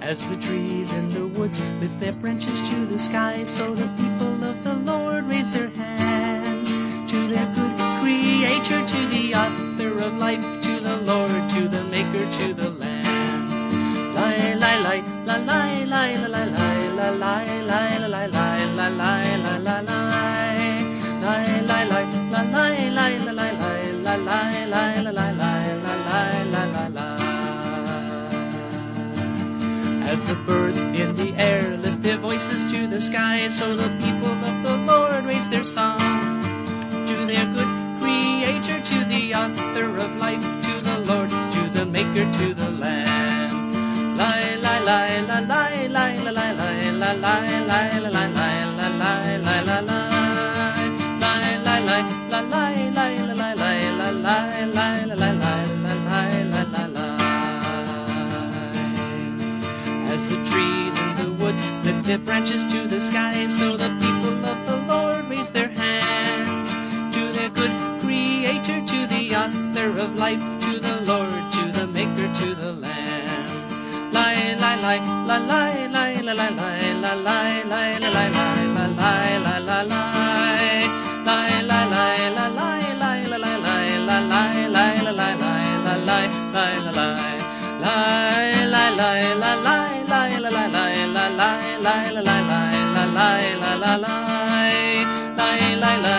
As the trees in the woods lift their branches to the sky, so the people of the Lord raise their hands to their good Creator, to the author of life, to the Lord, to the Maker, to the Lamb. Lie, lie, lie, la, lie, lie, la, lie, lie, la, lie, lie, la, lie, lie, la, lie, la, la, lie, lie, lie, lie, la, lie, lie, la, lie, lie, la, lie, lie, la, lie, lie, la, lie, la, la, la. As the birds in the air lift their voices to the sky, so the people of the Lord raise their song to their good Creator, to the author of life, to the Lord, to the Maker, to the Lamb. Lie, lie, lie, la, lie, lie, la, lie, lie, la, lie, lie, la, lie, lie, la, lie, lie, la, lie, lie, lie, lie, la, lie, lie, la, lie, lie, la, lie, lie, la, lie, lie, la, lie, la, la, la. As the trees in the woods lift their branches to the sky, so the people of the Lord raise their hands to their good Creator, to the author of life, to the Lord, to the Maker, to the Lamb. Lie, lie, lie, la, lie, lie, la, lie, lie, la, lie, lie, la, lie, lie, la, lie, la, la, lie, lie, lie, lie, la, lie, lie, la, lie, lie, la, lie, lie, la, lie, lie, la, lie, lie, la, lie, lie, lie, lie, la, lie, lie, la, lie, lie, la, lie, lie, la, lie, lie, la, lie, la, la, lie, lie, lie, lie.